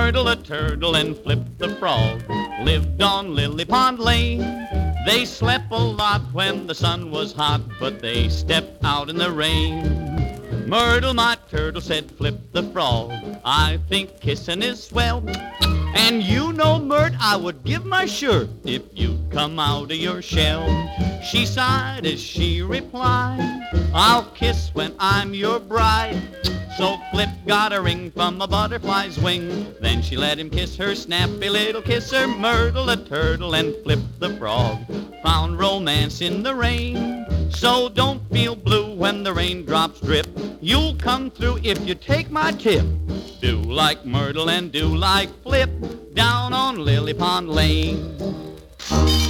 Myrtle the turtle and Flip the frog lived on Lily Pond Lane. They slept a lot when the sun was hot, but they stepped out in the rain. Myrtle, my turtle, said Flip the frog, I think kissing is swell. And you know, Myrt, I would give my shirt if you'd come out of your shell. She sighed as she replied, I'll kiss when I'm your bride. So Flip got a ring from a butterfly's wing. Then she let him kiss her snappy little kisser. Myrtle the turtle and Flip the frog found romance in the rain. So don't feel blue when the raindrops drip. You'll come through if you take my tip. Do like Myrtle and do like Flip down on Lily Pond Lane.